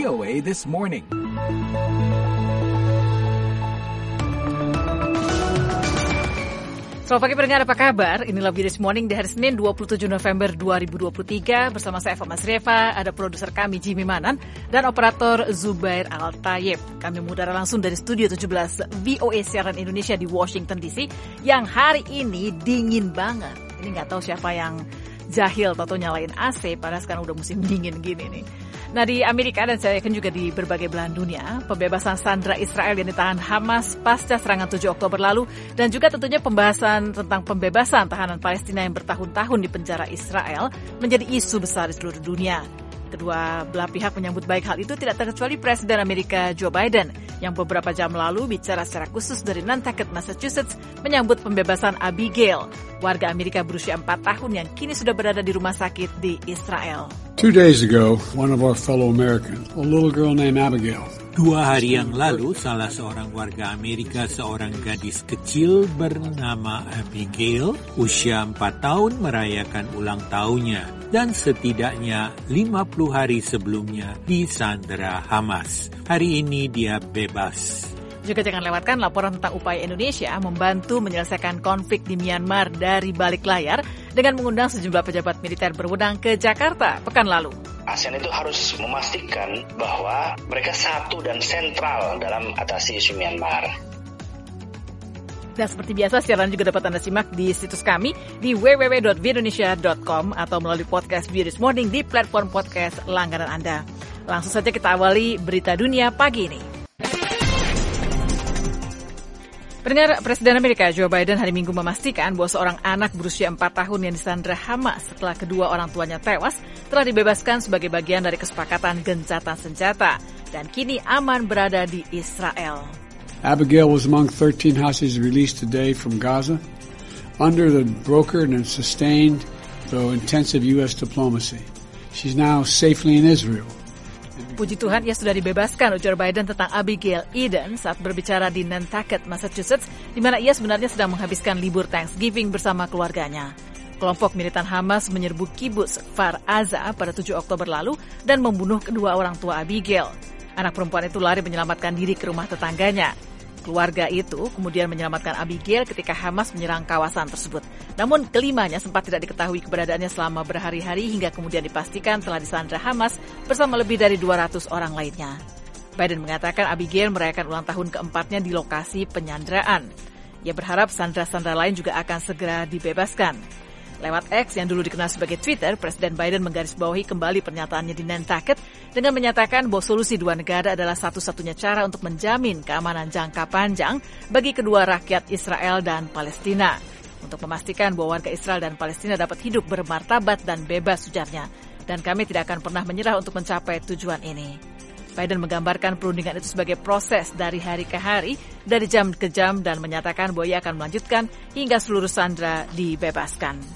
VOA This Morning. Selamat pagi pendengar, apa kabar? Inilah VOA This Morning di hari Senin 27 November 2023. Bersama saya Eva Masrieva, ada produser kami Jimmy Manan, dan operator Zubair Al-Tayyib. Kami mengudara langsung dari Studio 17 VOA Siaran Indonesia di Washington DC, yang hari ini dingin banget. Ini nggak tahu siapa yang jahil atau nyalain AC, padahal sekarang udah musim dingin gini nih. Nah, di Amerika dan saya yakin juga di berbagai belahan dunia, pembebasan sandera Israel yang ditahan Hamas pasca serangan 7 Oktober lalu, dan juga tentunya pembahasan tentang pembebasan tahanan Palestina yang bertahun-tahun di penjara Israel menjadi isu besar di seluruh dunia. Kedua belah pihak menyambut baik hal itu, tidak terkecuali Presiden Amerika Joe Biden yang beberapa jam lalu bicara secara khusus dari Nantucket, Massachusetts, menyambut pembebasan Abigail, warga Amerika berusia 4 tahun yang kini sudah berada di rumah sakit di Israel. 2 days ago, one of our fellow Americans, a little girl named Abigail. 2 hari yang lalu, salah seorang warga Amerika, seorang gadis kecil bernama Abigail, usia 4 tahun, merayakan ulang tahunnya. Dan setidaknya 50 hari sebelumnya disandera Hamas. Hari ini dia bebas. Juga jangan lewatkan laporan tentang upaya Indonesia membantu menyelesaikan konflik di Myanmar dari balik layar dengan mengundang sejumlah pejabat militer berwenang ke Jakarta pekan lalu. ASEAN itu harus memastikan bahwa mereka satu dan sentral dalam atasi isu Myanmar. Dan seperti biasa, siaran juga dapat Anda simak di situs kami di www.voaindonesia.com atau melalui podcast VOA This Morning di platform podcast langganan Anda. Langsung saja kita awali berita dunia pagi ini. Pendengar, Presiden Amerika Joe Biden hari Minggu memastikan bahwa seorang anak berusia 4 tahun yang disandera Hamas setelah kedua orang tuanya tewas telah dibebaskan sebagai bagian dari kesepakatan gencatan senjata dan kini aman berada di Israel. Abigail was among 13 hostages released today from Gaza under the brokered and sustained, though intensive U.S. diplomacy. She's now safely in Israel. Puji Tuhan, ia sudah dibebaskan, ujar Biden tentang Abigail Eden saat berbicara di Nantucket, Massachusetts, di mana ia sebenarnya sedang menghabiskan libur Thanksgiving bersama keluarganya. Kelompok militan Hamas menyerbu kibbutz Kfar Aza pada 7 Oktober lalu dan membunuh kedua orang tua Abigail. Anak perempuan itu lari menyelamatkan diri ke rumah tetangganya. Keluarga itu kemudian menyelamatkan Abigail ketika Hamas menyerang kawasan tersebut. Namun kelimanya sempat tidak diketahui keberadaannya selama berhari-hari hingga kemudian dipastikan telah disandera Hamas bersama lebih dari 200 orang lainnya. Biden mengatakan Abigail merayakan ulang tahun keempatnya di lokasi penyanderaan. Ia berharap sandera-sandera lain juga akan segera dibebaskan. Lewat X yang dulu dikenal sebagai Twitter, Presiden Biden menggarisbawahi kembali pernyataannya di Nantucket dengan menyatakan bahwa solusi dua negara adalah satu-satunya cara untuk menjamin keamanan jangka panjang bagi kedua rakyat Israel dan Palestina. Untuk memastikan bahwa warga Israel dan Palestina dapat hidup bermartabat dan bebas, ujarnya. Dan kami tidak akan pernah menyerah untuk mencapai tujuan ini. Biden menggambarkan perundingan itu sebagai proses dari hari ke hari, dari jam ke jam, dan menyatakan bahwa ia akan melanjutkan hingga seluruh sandera dibebaskan.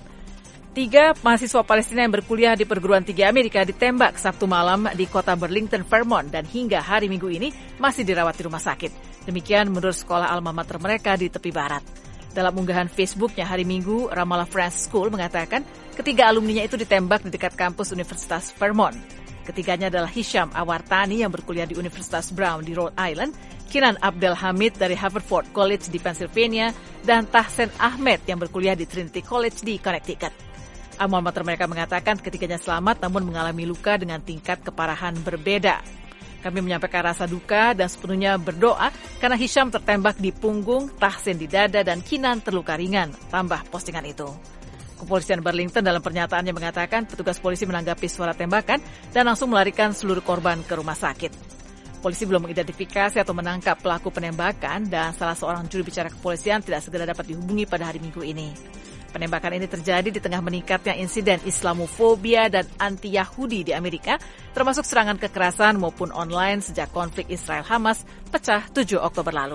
3 mahasiswa Palestina yang berkuliah di perguruan tinggi Amerika ditembak Sabtu malam di kota Burlington, Vermont, dan hingga hari Minggu ini masih dirawat di rumah sakit. Demikian menurut sekolah alma mater mereka di tepi barat. Dalam unggahan Facebooknya hari Minggu, Ramallah Friends School mengatakan ketiga alumninya itu ditembak di dekat kampus Universitas Vermont. Ketiganya adalah Hisham Awartani yang berkuliah di Universitas Brown di Rhode Island, Kinan Abdel Hamid dari Haverford College di Pennsylvania, dan Tahsen Ahmed yang berkuliah di Trinity College di Connecticut. Alma mater mereka mengatakan ketiganya selamat namun mengalami luka dengan tingkat keparahan berbeda. Kami menyampaikan rasa duka dan sepenuhnya berdoa karena Hisham tertembak di punggung, Tahsin di dada, dan Kinan terluka ringan, tambah postingan itu. Kepolisian Burlington dalam pernyataannya mengatakan petugas polisi menanggapi suara tembakan dan langsung melarikan seluruh korban ke rumah sakit. Polisi belum mengidentifikasi atau menangkap pelaku penembakan dan salah seorang juru bicara kepolisian tidak segera dapat dihubungi pada hari Minggu ini. Penembakan ini terjadi di tengah meningkatnya insiden Islamofobia dan anti-Yahudi di Amerika, termasuk serangan kekerasan maupun online sejak konflik Israel-Hamas pecah 7 Oktober lalu.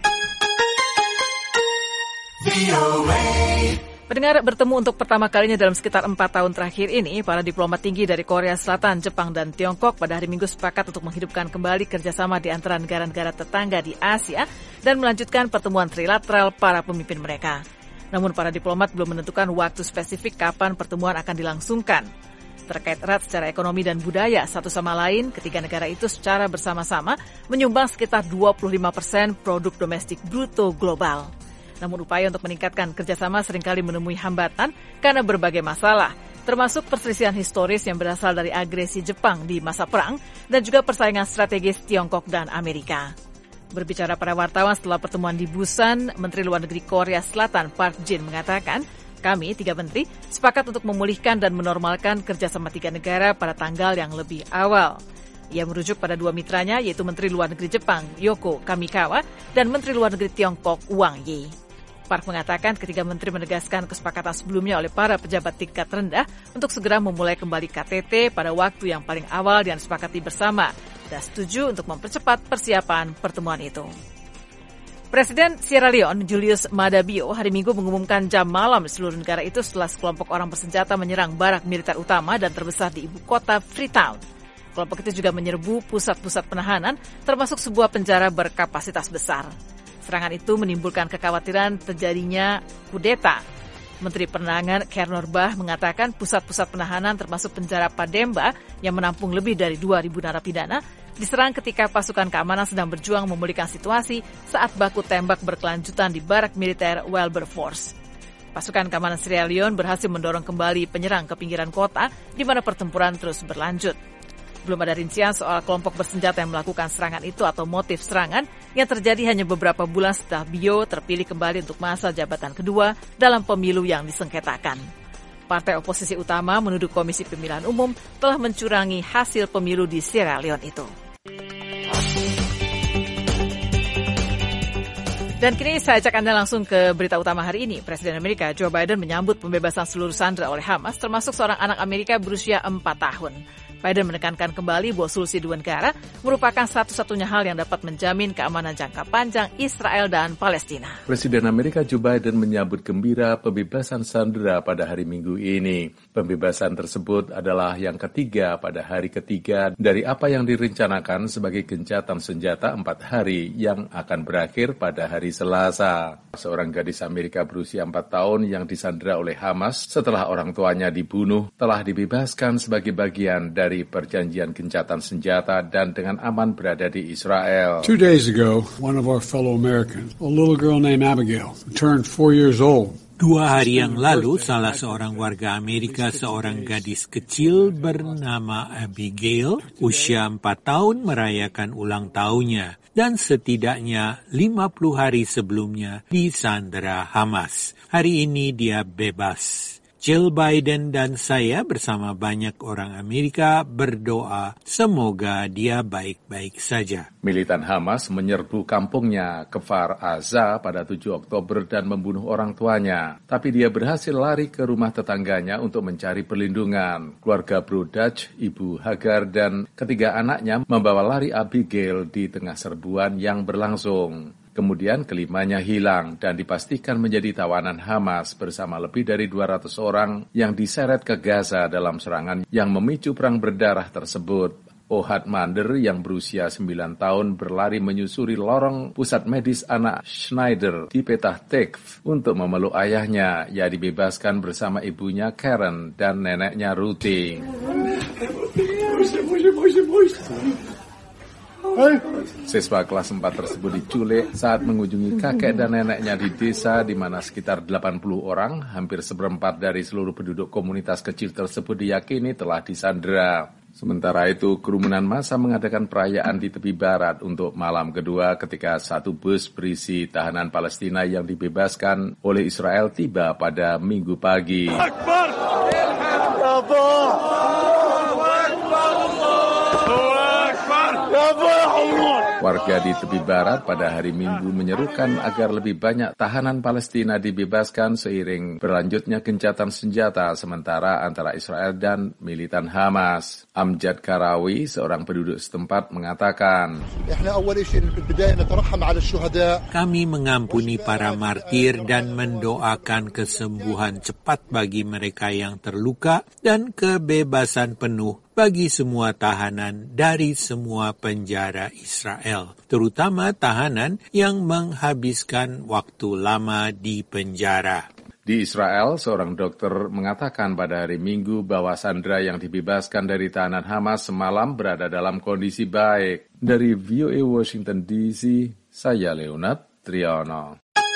Pendengar, bertemu untuk pertama kalinya dalam sekitar 4 tahun terakhir ini, para diplomat tinggi dari Korea Selatan, Jepang, dan Tiongkok pada hari Minggu sepakat untuk menghidupkan kembali kerjasama di antara negara-negara tetangga di Asia dan melanjutkan pertemuan trilateral para pemimpin mereka. Namun para diplomat belum menentukan waktu spesifik kapan pertemuan akan dilangsungkan. terkait erat secara ekonomi dan budaya satu sama lain. Ketiga negara itu secara bersama-sama menyumbang sekitar 25% produk domestik bruto global. Namun upaya untuk meningkatkan kerjasama seringkali menemui hambatan karena berbagai masalah, termasuk perselisihan historis yang berasal dari agresi Jepang di masa perang dan juga persaingan strategis Tiongkok dan Amerika. Berbicara pada wartawan setelah pertemuan di Busan, Menteri Luar Negeri Korea Selatan Park Jin mengatakan, kami, 3 menteri, sepakat untuk memulihkan dan menormalkan kerjasama 3 negara pada tanggal yang lebih awal. Ia merujuk pada 2 mitranya, yaitu Menteri Luar Negeri Jepang, Yoko Kamikawa, dan Menteri Luar Negeri Tiongkok, Wang Yi. Park mengatakan ketiga menteri menegaskan kesepakatan sebelumnya oleh para pejabat tingkat rendah untuk segera memulai kembali KTT pada waktu yang paling awal yang disepakati bersama, dan setuju untuk mempercepat persiapan pertemuan itu. Presiden Sierra Leone, Julius Maada Bio, hari Minggu mengumumkan jam malam di seluruh negara itu setelah sekelompok orang bersenjata menyerang barak militer utama dan terbesar di ibu kota Freetown. Kelompok itu juga menyerbu pusat-pusat penahanan, termasuk sebuah penjara berkapasitas besar. Serangan itu menimbulkan kekhawatiran terjadinya kudeta. Menteri Penerangan Kernor Bah mengatakan pusat-pusat penahanan termasuk penjara Pademba yang menampung lebih dari 2.000 narapidana diserang ketika pasukan keamanan sedang berjuang memulihkan situasi saat baku tembak berkelanjutan di barak militer Wilberforce. Pasukan keamanan Sierra Leone berhasil mendorong kembali penyerang ke pinggiran kota di mana pertempuran terus berlanjut. Belum ada rincian soal kelompok bersenjata yang melakukan serangan itu atau motif serangan yang terjadi hanya beberapa bulan setelah Bio terpilih kembali untuk masa jabatan kedua dalam pemilu yang disengketakan. Partai oposisi utama menuduh Komisi Pemilihan Umum telah mencurangi hasil pemilu di Sierra Leone itu. Dan kini saya ajak Anda langsung ke berita utama hari ini. Presiden Amerika Joe Biden menyambut pembebasan seluruh sandera oleh Hamas, termasuk seorang anak Amerika berusia 4 tahun. Biden menekankan kembali bahwa solusi 2 negara merupakan satu-satunya hal yang dapat menjamin keamanan jangka panjang Israel dan Palestina. Presiden Amerika Joe Biden menyambut gembira pembebasan sandera pada hari Minggu ini. Pembebasan tersebut adalah yang ketiga pada hari ketiga dari apa yang direncanakan sebagai gencatan senjata 4 hari yang akan berakhir pada hari Selasa. Seorang gadis Amerika berusia 4 tahun yang disandera oleh Hamas setelah orang tuanya dibunuh telah dibebaskan sebagai bagian dari perjanjian gencatan senjata dan dengan aman berada di Israel. 2 days ago, one of our fellow Americans, a little girl named Abigail, who turned 4 years old. 2 hari yang lalu, salah seorang warga Amerika, seorang gadis kecil bernama Abigail, usia 4 tahun merayakan ulang tahunnya dan setidaknya 50 hari sebelumnya disandera Hamas. Hari ini dia bebas. Jill Biden dan saya bersama banyak orang Amerika berdoa semoga dia baik-baik saja. Militan Hamas menyerbu kampungnya Kfar Aza pada 7 Oktober dan membunuh orang tuanya. Tapi dia berhasil lari ke rumah tetangganya untuk mencari perlindungan. Keluarga Brodach, Ibu Hagar, dan ketiga anaknya membawa lari Abigail di tengah serbuan yang berlangsung. Kemudian kelimanya hilang dan dipastikan menjadi tawanan Hamas bersama lebih dari 200 orang yang diseret ke Gaza dalam serangan yang memicu perang berdarah tersebut. Ohad Mander yang berusia 9 tahun berlari menyusuri lorong pusat medis anak Schneider di Petah Tikva untuk memeluk ayahnya. Ia dibebaskan bersama ibunya Karen dan neneknya Ruthie. Siswa kelas 4 tersebut diculik saat mengunjungi kakek dan neneknya di desa di mana sekitar 80 orang, hampir seperempat dari seluruh penduduk komunitas kecil tersebut diyakini telah disandera. Sementara itu, kerumunan massa mengadakan perayaan di tepi barat untuk malam kedua ketika satu bus berisi tahanan Palestina yang dibebaskan oleh Israel tiba pada Minggu pagi. Warga di tepi barat pada hari Minggu menyerukan agar lebih banyak tahanan Palestina dibebaskan seiring berlanjutnya gencatan senjata sementara antara Israel dan militan Hamas. Amjad Karawi, seorang penduduk setempat, mengatakan, kami mengampuni para martir dan mendoakan kesembuhan cepat bagi mereka yang terluka dan kebebasan penuh bagi semua tahanan dari semua penjara Israel, terutama tahanan yang menghabiskan waktu lama di penjara. Di Israel, seorang dokter mengatakan pada hari Minggu bahwa sandera yang dibebaskan dari tahanan Hamas semalam berada dalam kondisi baik. Dari VOA Washington DC, saya Leonard Triono.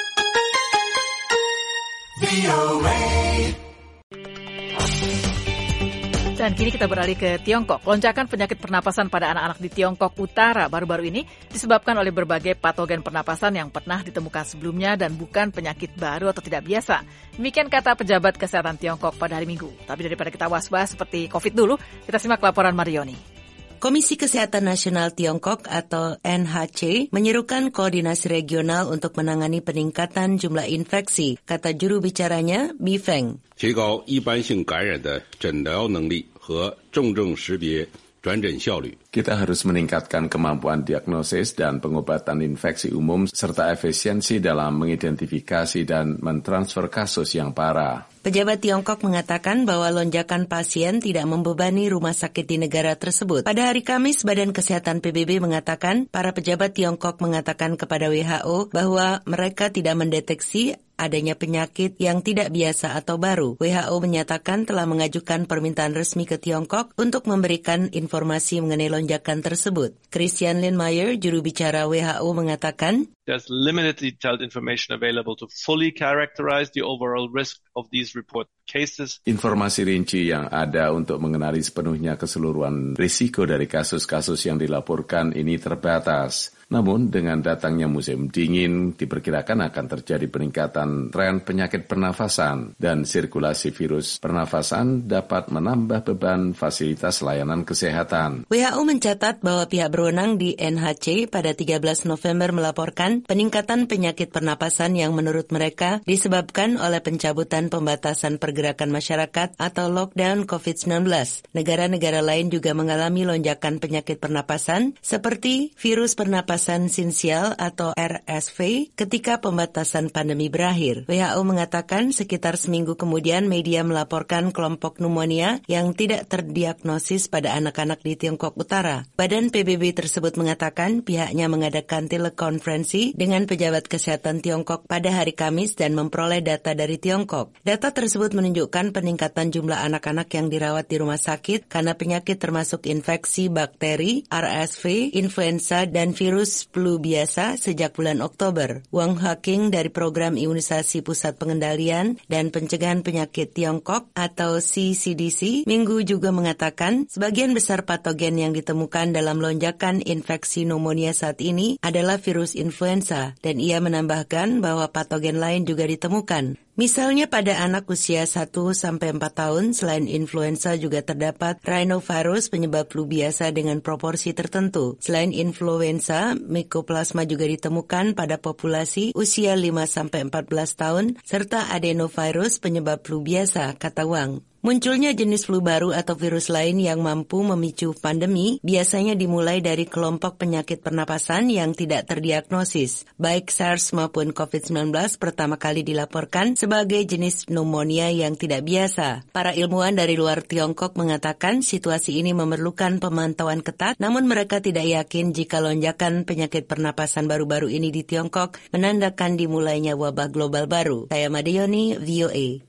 Dan kini kita beralih ke Tiongkok. Lonjakan penyakit pernapasan pada anak-anak di Tiongkok Utara baru-baru ini disebabkan oleh berbagai patogen pernapasan yang pernah ditemukan sebelumnya dan bukan penyakit baru atau tidak biasa. Demikian kata pejabat kesehatan Tiongkok pada hari Minggu. Tapi daripada kita was-was seperti COVID dulu, kita simak laporan Marioni. Komisi Kesehatan Nasional Tiongkok atau NHC menyerukan koordinasi regional untuk menangani peningkatan jumlah infeksi, kata juru bicaranya, Mi Feng. 提高一般性感染的诊疗能力和重症识别转诊效率. Kita harus meningkatkan kemampuan diagnosis dan pengobatan infeksi umum serta efisiensi dalam mengidentifikasi dan mentransfer kasus yang parah. Pejabat Tiongkok mengatakan bahwa lonjakan pasien tidak membebani rumah sakit di negara tersebut. Pada hari Kamis, Badan Kesehatan PBB mengatakan para pejabat Tiongkok mengatakan kepada WHO bahwa mereka tidak mendeteksi adanya penyakit yang tidak biasa atau baru. WHO menyatakan telah mengajukan permintaan resmi ke Tiongkok untuk memberikan informasi mengenai lonjakan tersebut. Christian Lindmeier, juru bicara WHO, mengatakan, There's limited detailed information available to fully characterize the overall risk of these reported cases. Informasi rinci yang ada untuk mengenali sepenuhnya keseluruhan risiko dari kasus-kasus yang dilaporkan ini terbatas. Namun, dengan datangnya musim dingin, diperkirakan akan terjadi peningkatan tren penyakit pernafasan dan sirkulasi virus pernafasan dapat menambah beban fasilitas layanan kesehatan. WHO mencatat bahwa pihak berwenang di NHC pada 13 November melaporkan peningkatan penyakit pernapasan yang menurut mereka disebabkan oleh pencabutan pembatasan pergerakan masyarakat atau lockdown COVID-19. Negara-negara lain juga mengalami lonjakan penyakit pernapasan seperti virus pernapasan sinsial atau RSV ketika pembatasan pandemi berakhir. WHO mengatakan sekitar seminggu kemudian media melaporkan kelompok pneumonia yang tidak terdiagnosis pada anak-anak di Tiongkok Utara. Badan PBB tersebut mengatakan pihaknya mengadakan telekonferensi dengan pejabat kesehatan Tiongkok pada hari Kamis dan memperoleh data dari Tiongkok. Data tersebut menunjukkan peningkatan jumlah anak-anak yang dirawat di rumah sakit karena penyakit termasuk infeksi bakteri, RSV, influenza, dan virus flu biasa sejak bulan Oktober. Wang Haking dari Program Imunisasi Pusat Pengendalian dan Pencegahan Penyakit Tiongkok atau CCDC Minggu juga mengatakan sebagian besar patogen yang ditemukan dalam lonjakan infeksi pneumonia saat ini adalah virus influenza dan ia menambahkan bahwa patogen lain juga ditemukan. Misalnya pada anak usia 1-4 tahun, selain influenza juga terdapat rhinovirus penyebab flu biasa dengan proporsi tertentu. Selain influenza, mycoplasma juga ditemukan pada populasi usia 5-14 tahun, serta adenovirus penyebab flu biasa, kata Wang. Munculnya jenis flu baru atau virus lain yang mampu memicu pandemi biasanya dimulai dari kelompok penyakit pernapasan yang tidak terdiagnosis. Baik SARS maupun COVID-19 pertama kali dilaporkan sebagai jenis pneumonia yang tidak biasa. Para ilmuwan dari luar Tiongkok mengatakan situasi ini memerlukan pemantauan ketat, namun mereka tidak yakin jika lonjakan penyakit pernapasan baru-baru ini di Tiongkok menandakan dimulainya wabah global baru. Saya Madioni, VOA.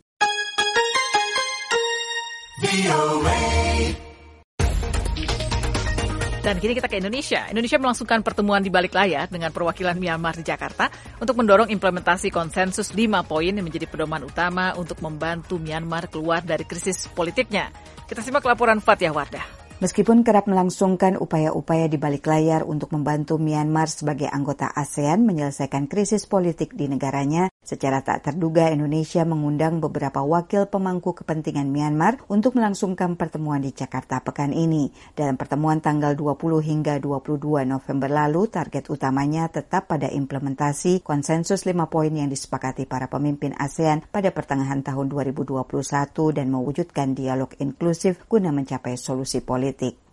Dan kini kita ke Indonesia. Indonesia melangsungkan pertemuan di balik layar dengan perwakilan Myanmar di Jakarta untuk mendorong implementasi konsensus 5 poin yang menjadi pedoman utama untuk membantu Myanmar keluar dari krisis politiknya. Kita simak laporan Fathia Wardah. Meskipun kerap melangsungkan upaya-upaya di balik layar untuk membantu Myanmar sebagai anggota ASEAN menyelesaikan krisis politik di negaranya, secara tak terduga Indonesia mengundang beberapa wakil pemangku kepentingan Myanmar untuk melangsungkan pertemuan di Jakarta pekan ini. Dalam pertemuan tanggal 20 hingga 22 November lalu, target utamanya tetap pada implementasi konsensus 5 poin yang disepakati para pemimpin ASEAN pada pertengahan tahun 2021 dan mewujudkan dialog inklusif guna mencapai solusi politik.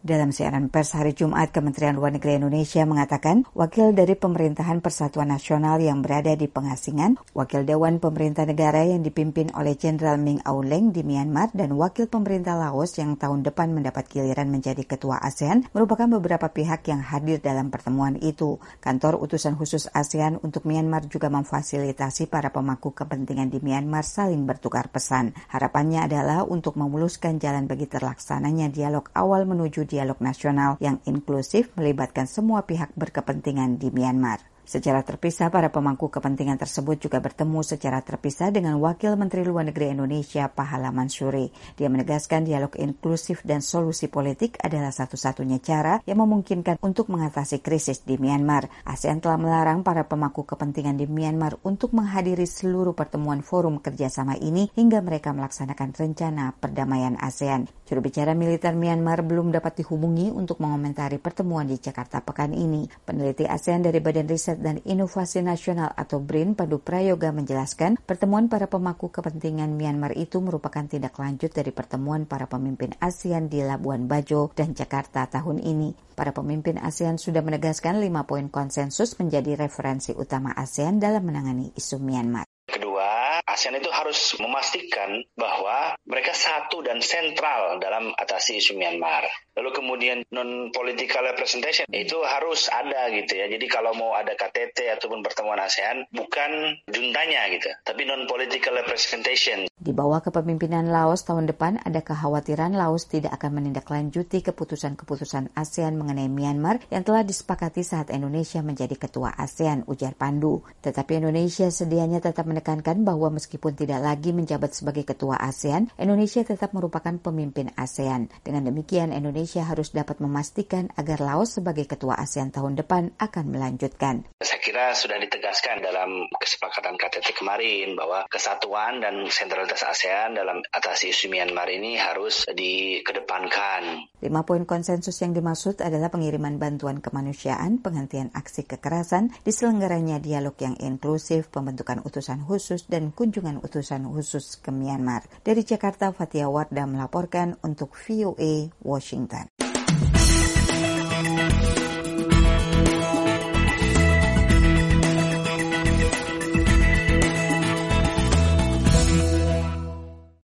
Dalam siaran pers hari Jumat, Kementerian Luar Negeri Indonesia mengatakan wakil dari Pemerintahan Persatuan Nasional yang berada di pengasingan, wakil Dewan Pemerintah Negara yang dipimpin oleh Jenderal Min Aung Hlaing di Myanmar, dan wakil pemerintah Laos yang tahun depan mendapat giliran menjadi ketua ASEAN merupakan beberapa pihak yang hadir dalam pertemuan itu. Kantor Utusan Khusus ASEAN untuk Myanmar juga memfasilitasi para pemangku kepentingan di Myanmar saling bertukar pesan. Harapannya adalah untuk memuluskan jalan bagi terlaksananya dialog awal menuju dialog nasional yang inklusif melibatkan semua pihak berkepentingan di Myanmar. Secara terpisah, para pemangku kepentingan tersebut juga bertemu secara terpisah dengan Wakil Menteri Luar Negeri Indonesia, Pahala Mansuri. Dia menegaskan dialog inklusif dan solusi politik adalah satu-satunya cara yang memungkinkan untuk mengatasi krisis di Myanmar. ASEAN telah melarang para pemangku kepentingan di Myanmar untuk menghadiri seluruh pertemuan forum kerjasama ini hingga mereka melaksanakan rencana perdamaian ASEAN. Juru bicara militer Myanmar belum dapat dihubungi untuk mengomentari pertemuan di Jakarta pekan ini. Peneliti ASEAN dari Badan Riset dan Inovasi Nasional atau BRIN, Pandu Prayoga, menjelaskan pertemuan para pemangku kepentingan Myanmar itu merupakan tindak lanjut dari pertemuan para pemimpin ASEAN di Labuan Bajo dan Jakarta tahun ini. Para pemimpin ASEAN sudah menegaskan 5 poin konsensus menjadi referensi utama ASEAN dalam menangani isu Myanmar. Kedua, ASEAN itu harus memastikan bahwa mereka satu dan sentral dalam atasi isu Myanmar. Lalu kemudian non-political representation itu harus ada gitu ya. Jadi kalau mau ada KTT ataupun pertemuan ASEAN, bukan juntanya gitu, tapi non-political representation. Di bawah kepemimpinan Laos tahun depan, ada kekhawatiran Laos tidak akan menindaklanjuti keputusan-keputusan ASEAN mengenai Myanmar yang telah disepakati saat Indonesia menjadi ketua ASEAN, ujar Pandu. Tetapi Indonesia sedianya tetap menekankan bahwa meskipun tidak lagi menjabat sebagai ketua ASEAN, Indonesia tetap merupakan pemimpin ASEAN. Dengan demikian, Indonesia harus dapat memastikan agar Laos sebagai ketua ASEAN tahun depan akan melanjutkan. Saya kira sudah ditegaskan dalam kesepakatan KTT kemarin bahwa kesatuan dan sentralitas ASEAN dalam atasi isu Myanmar ini harus dikedepankan. 5 poin konsensus yang dimaksud adalah pengiriman bantuan kemanusiaan, penghentian aksi kekerasan, diselenggaranya dialog yang inklusif, pembentukan utusan khusus, dan kunjungan utusan khusus ke Myanmar. Dari Jakarta, Fatia Wardah melaporkan untuk VOA Washington.